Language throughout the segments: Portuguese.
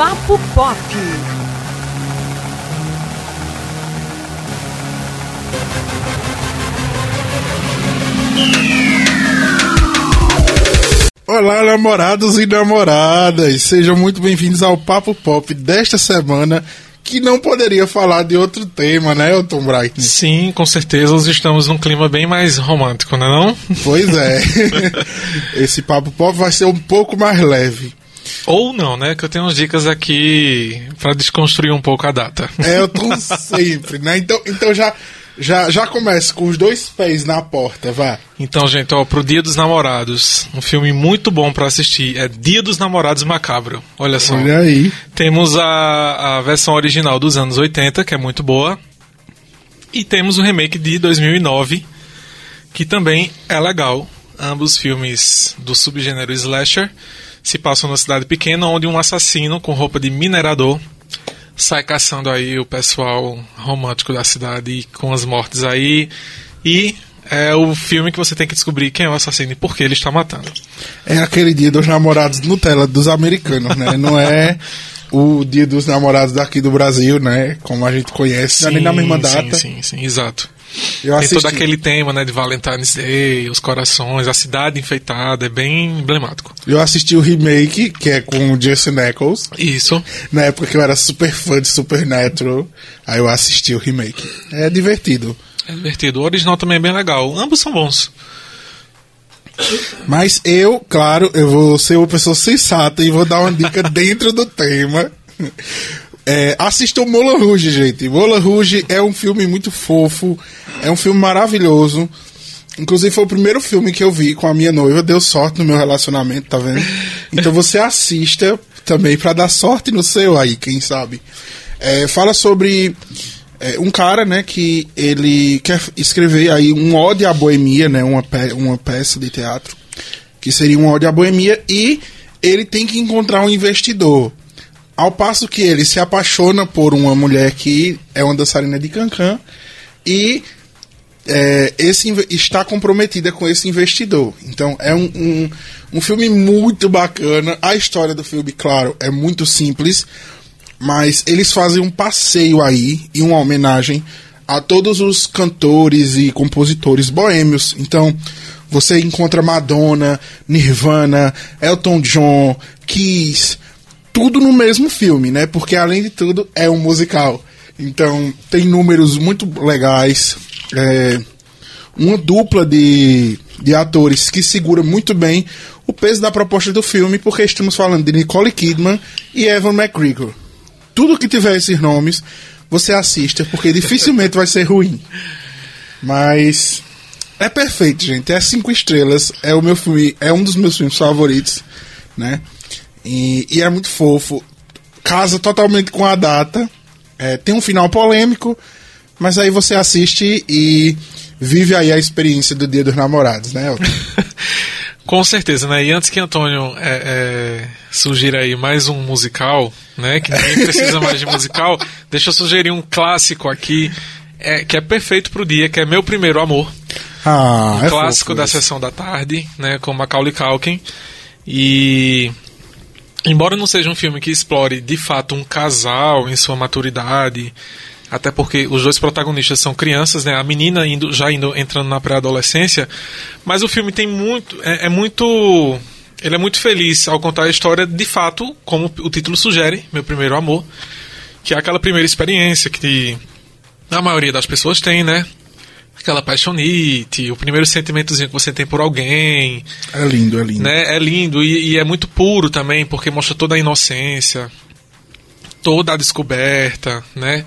Papo Pop. Olá, namorados e namoradas, sejam muito bem-vindos ao Papo Pop desta semana, que não poderia falar de outro tema, né, Elton Bright? Sim, com certeza, nós estamos num clima bem mais romântico, não é não? Pois é, esse Papo Pop vai ser um pouco mais leve. Ou não, né, que eu tenho umas dicas aqui para desconstruir um pouco a data. Elton sempre, né, então já começa com os dois pés na porta, vá. Então, gente, ó, pro Dia dos Namorados, um filme muito bom pra assistir é Dia dos Namorados Macabro. Olha só. Olha aí. Temos a versão original dos anos 80, que é muito boa. E temos o remake de 2009, que também é legal. Ambos filmes do subgênero slasher se passam numa cidade pequena, onde um assassino com roupa de minerador sai caçando aí o pessoal romântico da cidade com as mortes aí. E é o filme que você tem que descobrir quem é o assassino e por que ele está matando. É aquele Dia dos Namorados Nutella dos americanos, né? Não é o Dia dos Namorados daqui do Brasil, né? Como a gente conhece, nem na mesma data. Sim, exato. Eu tem assisti. todo aquele tema, né, de Valentine's Day, os corações, a cidade enfeitada, é bem emblemático. Eu assisti o remake, que é com o Jason Ackles. Isso. Na época que eu era super fã de Supernatural, aí eu assisti o remake. É divertido. É divertido. O original também é bem legal. Ambos são bons. Mas claro, eu vou ser uma pessoa sensata e vou dar uma dica dentro do tema. Assistam Moulin Rouge, gente. Moulin Rouge é um filme muito fofo, é um filme maravilhoso. Inclusive foi o primeiro filme que eu vi com a minha noiva, deu sorte no meu relacionamento, tá vendo? Então você assista também pra dar sorte no seu aí, quem sabe. Fala sobre um cara, né, que ele quer escrever aí um ode à boemia, né, uma peça de teatro, que seria um ode à boemia, e ele tem que encontrar um investidor. Ao passo que ele se apaixona por uma mulher que é uma dançarina de cancan e está comprometida com esse investidor. Então é um filme muito bacana. A história do filme, claro, é muito simples, mas eles fazem um passeio aí e uma homenagem a todos os cantores e compositores boêmios. Então você encontra Madonna, Nirvana, Elton John, Kiss, tudo no mesmo filme, né? Porque, além de tudo, é um musical. Então, tem números muito legais. Uma dupla de atores que segura muito bem o peso da proposta do filme, porque estamos falando de Nicole Kidman e Ewan McGregor. Tudo que tiver esses nomes, você assista, porque dificilmente vai ser ruim. Mas é perfeito, gente. É 5 estrelas. É o meu filme, é um dos meus filmes favoritos, né? E é muito fofo, casa totalmente com a data, tem um final polêmico, mas aí você assiste e vive aí a experiência do Dia dos Namorados, né, Elton? Com certeza, né? E antes que Antônio sugira aí mais um musical, né, que ninguém precisa mais de musical, deixa eu sugerir um clássico aqui, que é perfeito pro dia, que é Meu Primeiro Amor. Um clássico da Sessão da Tarde, né, com Macaulay Culkin. E embora não seja um filme que explore de fato um casal em sua maturidade, até porque os dois protagonistas são crianças, né? A menina entrando na pré-adolescência, mas o filme tem ele é muito feliz ao contar a história de fato, como o título sugere, Meu Primeiro Amor, que é aquela primeira experiência que a maioria das pessoas tem, né? Aquela paixonite, o primeiro sentimentozinho que você tem por alguém. É lindo. Né? É lindo e é muito puro também, porque mostra toda a inocência, toda a descoberta, né?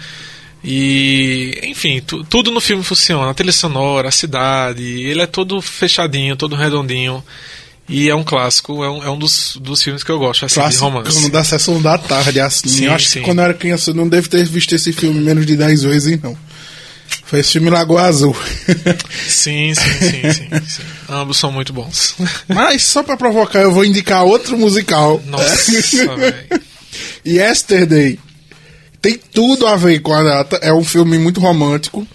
E, enfim, tudo no filme funciona. A trilha sonora, a cidade, ele é todo fechadinho, todo redondinho. E é um clássico, é um dos filmes que eu gosto, assim, de romance. Clássico da Sessão da Tarde, assim. Sim, eu acho que quando eu era criança eu não devo ter visto esse filme menos de 10 vezes, não. Foi esse filme Lagoa Azul. Sim. Ambos são muito bons. Mas só pra provocar, eu vou indicar outro musical. Nossa, velho. Yesterday. Tem tudo a ver com a data. É um filme muito romântico.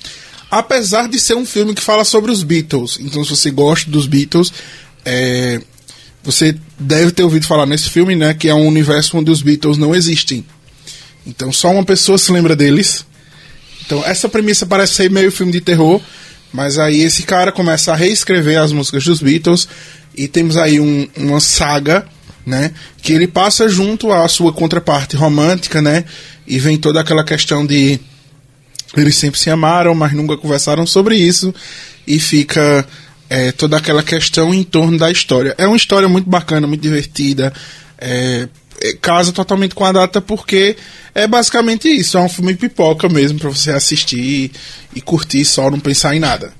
Apesar de ser um filme que fala sobre os Beatles. Então, se você gosta dos Beatles, você deve ter ouvido falar nesse filme, né? Que é um universo onde os Beatles não existem. Então só uma pessoa se lembra deles. Então essa premissa parece ser meio filme de terror, mas aí esse cara começa a reescrever as músicas dos Beatles e temos aí uma saga, né? Que ele passa junto à sua contraparte romântica, né? E vem toda aquela questão de eles sempre se amaram, mas nunca conversaram sobre isso, e fica toda aquela questão em torno da história. É uma história muito bacana, muito divertida, casa totalmente com a data, porque é basicamente isso, é um filme pipoca mesmo, pra você assistir e curtir só, não pensar em nada.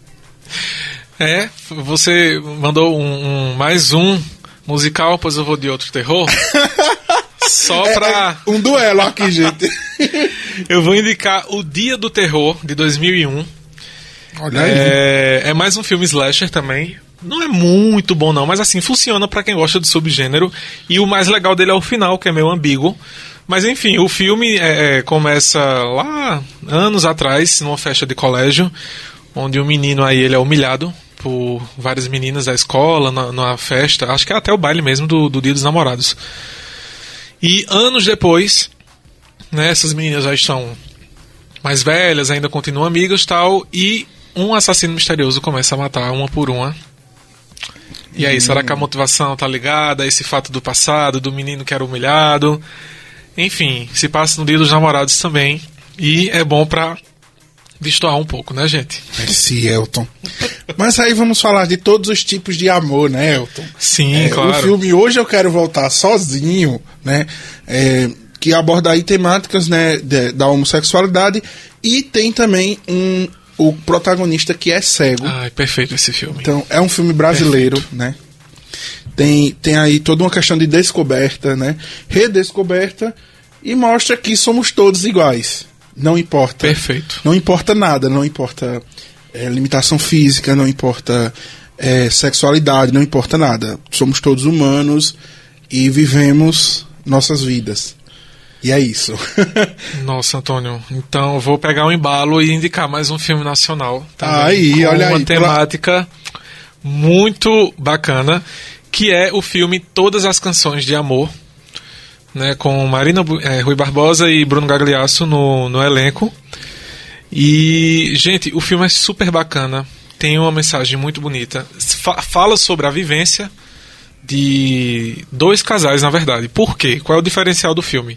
Você mandou mais um musical, pois eu vou de outro terror. Só pra... um duelo aqui, gente. Eu vou indicar O Dia do Terror, de 2001. Olha aí. É mais um filme slasher também. Não é muito bom não, mas assim, funciona pra quem gosta de subgênero. E o mais legal dele é o final, que é meio ambíguo. Mas enfim, o filme começa lá, anos atrás, numa festa de colégio, onde o menino aí, ele é humilhado por várias meninas da escola, numa festa, acho que é até o baile mesmo do Dia dos Namorados. E anos depois, né, essas meninas já estão mais velhas, ainda continuam amigas e tal, e um assassino misterioso começa a matar uma por uma. E aí, será que a motivação tá ligada a esse fato do passado, do menino que era humilhado? Enfim, se passa no Dia dos Namorados também, e é bom pra destoar um pouco, né, gente? Esse Elton. Mas aí vamos falar de todos os tipos de amor, né, Elton? Sim, claro. O filme Hoje Eu Quero Voltar Sozinho, né, que aborda aí temáticas, né, da homossexualidade, e tem também o protagonista que é cego. Ai, perfeito esse filme. Então, é um filme brasileiro, perfeito, né? Tem aí toda uma questão de descoberta, né? Redescoberta, e mostra que somos todos iguais. Não importa. Perfeito. Não importa nada, não importa limitação física, não importa sexualidade, não importa nada. Somos todos humanos e vivemos nossas vidas. E é isso. Nossa, Antônio. Então eu vou pegar um embalo e indicar mais um filme nacional. Aí, olha aí. Uma temática muito bacana, que é o filme Todas as Canções de Amor, né, com Marina Rui Barbosa e Bruno Gagliasso no elenco. E, gente, o filme é super bacana, tem uma mensagem muito bonita, fala sobre a vivência de dois casais, na verdade. Por quê? Qual é o diferencial do filme?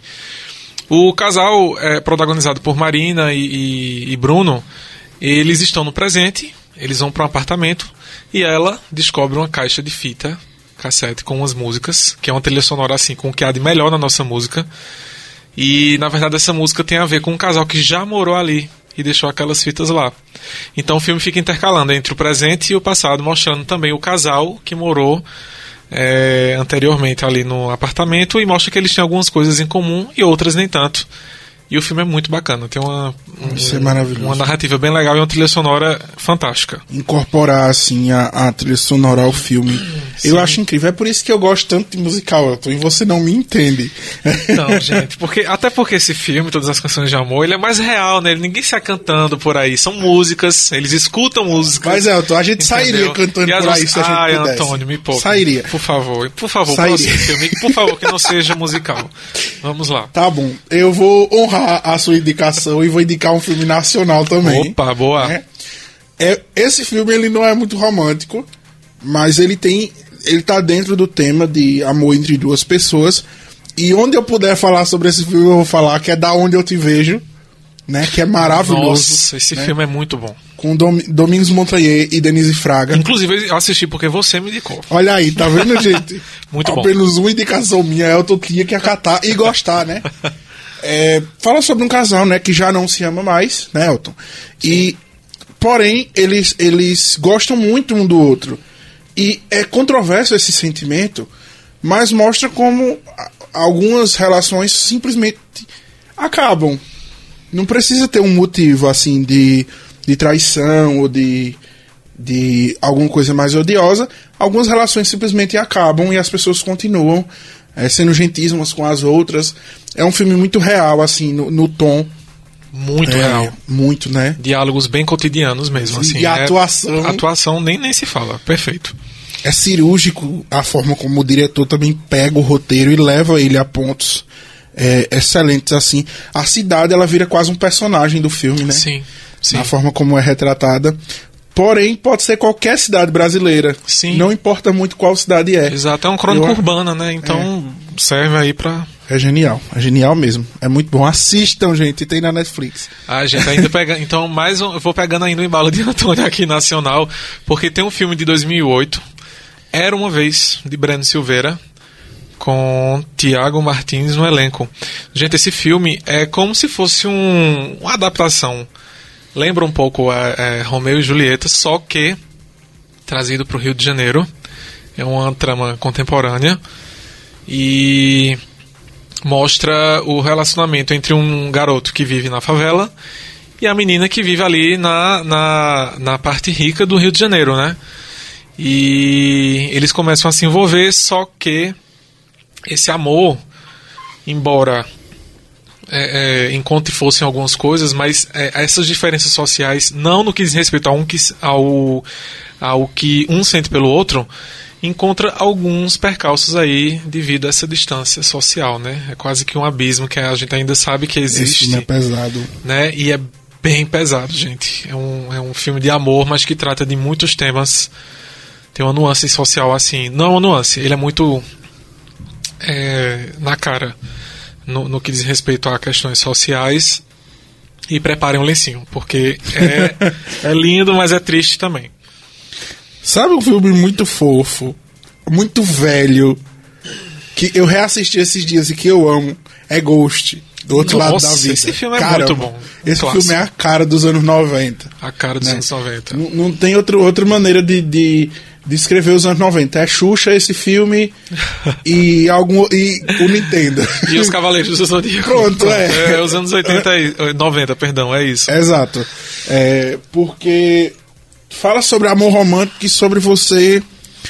O casal é protagonizado por Marina e Bruno. Eles estão no presente, eles vão para um apartamento e ela descobre uma caixa de fita cassete com umas músicas, que é uma trilha sonora assim, com o que há de melhor na nossa música. E na verdade essa música tem a ver com um casal que já morou ali e deixou aquelas fitas lá. Então o filme fica intercalando entre o presente e o passado, mostrando também o casal que morou anteriormente ali no apartamento, e mostra que eles têm algumas coisas em comum e outras nem tanto. E o filme é muito bacana, tem uma narrativa bem legal e uma trilha sonora fantástica. Incorporar assim a trilha sonora ao filme, sim, eu acho incrível. É por isso que eu gosto tanto de musical, Elton, e você não me entende. Não, gente, até porque esse filme, Todas as Canções de Amor, ele é mais real, né? Ninguém sai cantando por aí, são músicas, eles escutam músicas. Mas, Elton, a gente sairia cantando por aí se a gente pudesse. Antônio, me poupe. Sairia. Por favor, próximo filme, por favor, que não seja musical. Vamos lá. Tá bom, eu vou honrar a sua indicação e vou indicar um filme nacional também. Opa, boa. Esse filme, ele não é muito romântico, mas ele tá dentro do tema de amor entre duas pessoas, e onde eu puder falar sobre esse filme eu vou falar, que é Da Onde Eu Te Vejo, né, que é maravilhoso. Nossa, esse filme é muito bom. Com Domingos Montanher e Denise Fraga. Inclusive, eu assisti porque você me indicou. Olha aí, tá vendo, gente? Muito bom. Apenas uma indicação minha, Elton tinha que acatar e gostar, né? Fala sobre um casal, né, que já não se ama mais, né, Elton? E, porém, eles gostam muito um do outro. E é controverso esse sentimento, mas mostra como algumas relações simplesmente acabam. Não precisa ter um motivo, assim, de traição ou de alguma coisa mais odiosa. Algumas relações simplesmente acabam e as pessoas continuam sendo gentis umas com as outras. É um filme muito real, assim, no tom. Muito real. Muito, né? Diálogos bem cotidianos mesmo, assim. E a atuação... A atuação nem se fala. Perfeito. é cirúrgico a forma como o diretor também pega o roteiro e leva ele a pontos excelentes, assim. A cidade, ela vira quase um personagem do filme, né? Sim, sim. Na forma como é retratada. Porém, pode ser qualquer cidade brasileira. Sim. Não importa muito qual cidade é. Exato, é uma crônica urbana, né? Então serve aí pra... É genial mesmo. É muito bom. Assistam, gente, tem na Netflix. A gente ainda pega... Então, eu vou pegando ainda o embalo de Antônio aqui nacional, porque tem um filme de 2008, Era Uma Vez, de Breno Silveira, com Tiago Martins no elenco. Gente, esse filme é como se fosse uma adaptação. Lembra um pouco Romeu e Julieta, só que trazido para o Rio de Janeiro. É uma trama contemporânea e mostra o relacionamento entre um garoto que vive na favela e a menina que vive ali na parte rica do Rio de Janeiro, né? E eles começam a se envolver, só que esse amor, embora encontre força em algumas coisas, mas essas diferenças sociais, não no que diz respeito ao que um sente pelo outro, encontra alguns percalços aí devido a essa distância social, né? É quase que um abismo que a gente ainda sabe que existe. Esse filme é pesado. Né? E é bem pesado, gente. É um filme de amor, mas que trata de muitos temas. Tem uma nuance social assim. Não é uma nuance, ele é muito na cara no que diz respeito a questões sociais. E preparem um lencinho, porque é lindo, mas é triste também. Sabe um filme muito fofo, muito velho, que eu reassisti esses dias e que eu amo? É Ghost, do outro lado da vida. Esse filme é muito bom. Esse filme é a cara dos anos 90. A cara dos anos 90. Não tem outra maneira de escrever os anos 90. É Xuxa, esse filme e o Nintendo. E os Cavaleiros do Zodíaco. Pronto, os anos 90, perdão, é isso. Exato. Porque fala sobre amor romântico e sobre você...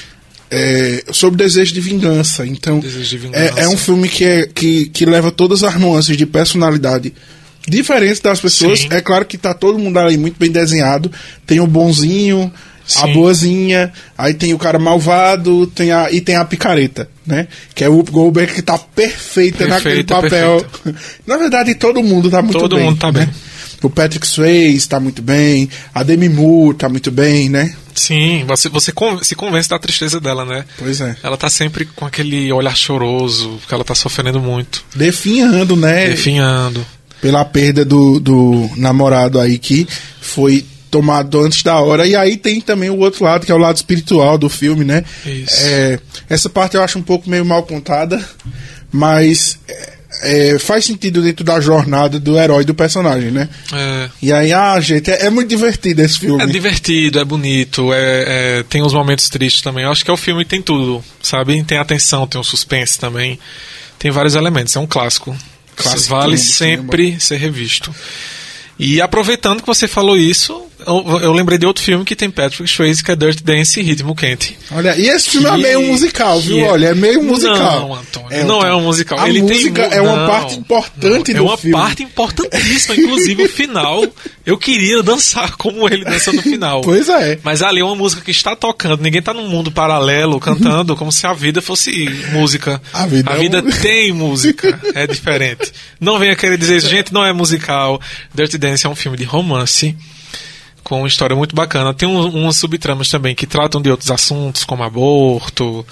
sobre desejo de vingança. Então, é um filme que leva todas as nuances de personalidade diferentes das pessoas. Sim. É claro que tá todo mundo ali muito bem desenhado. Tem o bonzinho, sim, a boazinha, aí tem o cara malvado, e tem a picareta, né? Que é o Whoopi Goldberg, que tá perfeita naquele papel. Na verdade, todo mundo tá muito bem. Todo mundo tá bem. O Patrick Swayze tá muito bem, a Demi Moore tá muito bem, né? Sim, você se convence da tristeza dela, né? Pois é. Ela tá sempre com aquele olhar choroso, porque ela tá sofrendo muito. Definhando, né? Definhando. Pela perda do namorado aí, que foi tomado antes da hora. E aí tem também o outro lado, que é o lado espiritual do filme, né? Isso. Essa parte eu acho um pouco meio mal contada, mas... faz sentido dentro da jornada do herói do personagem, né? E aí, gente, é muito divertido esse filme. É divertido, é bonito, tem uns momentos tristes também. Eu acho que é o filme que tem tudo, sabe? Tem a tensão, tem o suspense também. Tem vários elementos, é um clássico. Vale sempre ser revisto. E aproveitando que você falou isso, eu lembrei de outro filme que tem Patrick Swayze, que é Dirty Dancing e Ritmo Quente. Olha, e esse filme é meio musical, viu? Olha, é meio musical. Não, Antônio, não é um musical. A música é uma parte importante do filme. É uma parte importantíssima, inclusive o final. Eu queria dançar como ele dança no final. Pois é. Mas ali é uma música que está tocando, ninguém está num mundo paralelo cantando como se a vida fosse música. A vida tem música, é diferente. Não venha querer dizer isso, gente, não é musical. Dirty Dancing é um filme de romance com uma história muito bacana. Tem umas subtramas também que tratam de outros assuntos, como aborto.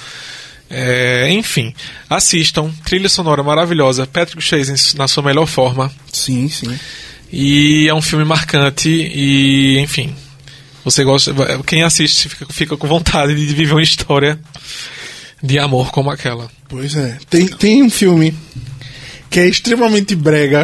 Enfim, assistam. Trilha sonora maravilhosa. Patrick Swayze na sua melhor forma. Sim, sim. E é um filme marcante e, enfim, você gosta, quem assiste fica com vontade de viver uma história de amor como aquela. Pois é. Tem um filme que é extremamente brega,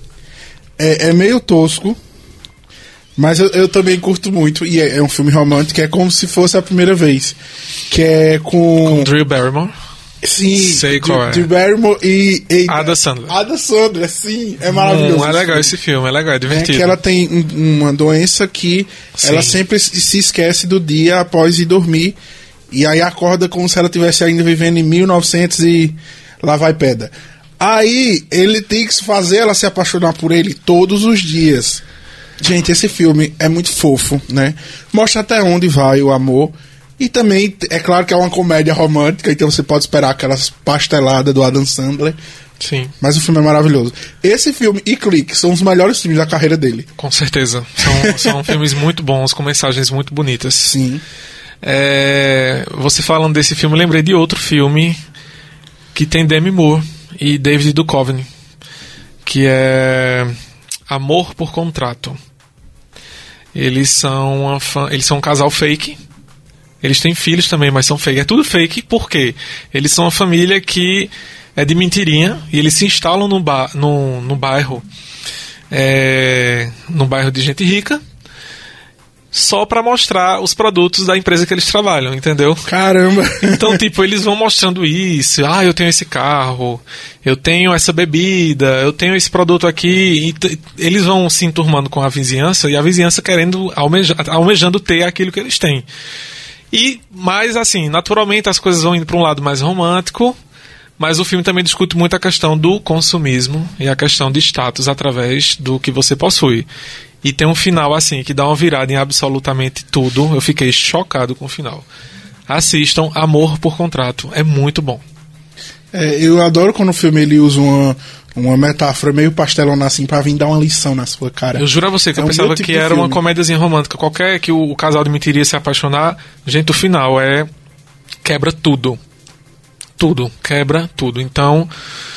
é meio tosco, mas eu também curto muito, e é um filme romântico, é como se fosse a primeira vez, que é com Drew Barrymore. Sim, sei qual Drew Barrymore e Ada Sandler. Ada Sandler, sim, é maravilhoso. É legal esse filme, é legal, é divertido. Que ela tem uma doença que ela sempre se esquece do dia após ir dormir, e aí acorda como se ela estivesse ainda vivendo em 1900 e lá vai pedra. Aí ele tem que fazer ela se apaixonar por ele todos os dias. Gente, esse filme é muito fofo, né? Mostra até onde vai o amor. E também, é claro que é uma comédia romântica, então você pode esperar aquelas pasteladas do Adam Sandler. Sim. Mas o filme é maravilhoso. Esse filme e Clique são os melhores filmes da carreira dele. Com certeza. São filmes muito bons, com mensagens muito bonitas. Sim. Você falando desse filme, eu lembrei de outro filme que tem Demi Moore e David Duchovny, que é Amor por Contrato. Eles são um casal fake. Eles têm filhos também, mas são fake. É tudo fake, por quê? Eles são uma família que é de mentirinha e eles se instalam num bairro de gente rica só pra mostrar os produtos da empresa que eles trabalham, entendeu? Caramba! Então, tipo, eles vão mostrando isso. Eu tenho esse carro, eu tenho essa bebida, eu tenho esse produto aqui. E eles vão se enturmando com a vizinhança e a vizinhança querendo, almejando ter aquilo que eles têm. Mas, assim, naturalmente as coisas vão indo para um lado mais romântico, mas o filme também discute muito a questão do consumismo e a questão de status através do que você possui. E tem um final, assim, que dá uma virada em absolutamente tudo. Eu fiquei chocado com o final. Assistam Amor por Contrato. É muito bom. Eu adoro quando o filme ele usa uma metáfora meio pastelona assim pra vir dar uma lição na sua cara. Eu juro a você que eu pensava que era uma comédiazinha romântica. Qualquer que o casal de mentiria se apaixonar, gente, o final quebra tudo. Tudo. Quebra tudo. Então,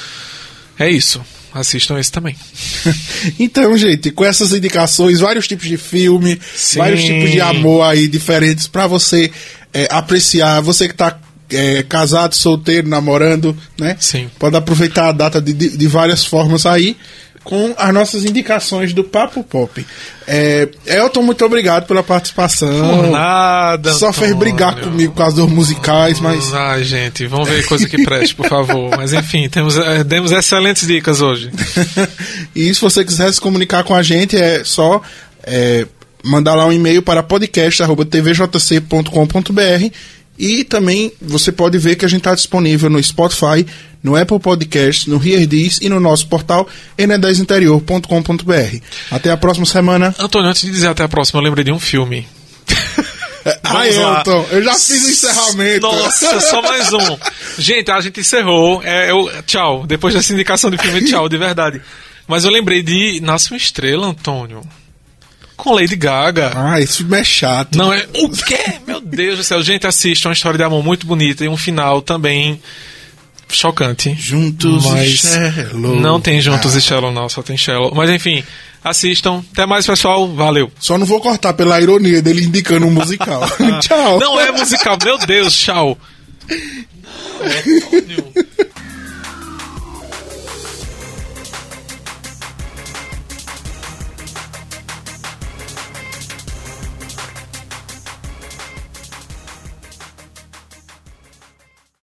é isso. Assistam esse também. Então, gente, com essas indicações, vários tipos de filme, Sim. vários tipos de amor aí diferentes pra você apreciar. Você que tá casado, solteiro, namorando, né? Sim. Pode aproveitar a data de várias formas aí com as nossas indicações do Papo Pop. Elton, muito obrigado pela participação. Por nada, Só fez brigar comigo por causa dos musicais, mas... Ai, gente, vamos ver coisa que preste, por favor. Mas enfim, demos excelentes dicas hoje. E se você quiser se comunicar com a gente, é só mandar lá um e-mail para podcast@tvjc.com.br. E também você pode ver que a gente está disponível no Spotify, no Apple Podcasts, no Heardiz e no nosso portal ene10interior.com.br. Até a próxima semana. Antônio, antes de dizer até a próxima, eu lembrei de um filme. Elton, eu já fiz o encerramento. Nossa, só mais um. Gente, a gente encerrou. Tchau. Depois dessa indicação de filme, tchau, de verdade. Mas eu lembrei de Nasce uma Estrela, Antônio. Com Lady Gaga. Esse filme é chato. Não é? O quê? Meu Deus do céu. Gente, assista, uma história de amor muito bonita e um final também chocante. Juntos e Shallow. Não tem Juntos e Shallow, não. Só tem Shallow. Mas enfim, assistam. Até mais, pessoal. Valeu. Só não vou cortar pela ironia dele indicando um musical. Tchau. Não é musical. Meu Deus, tchau. Antônio.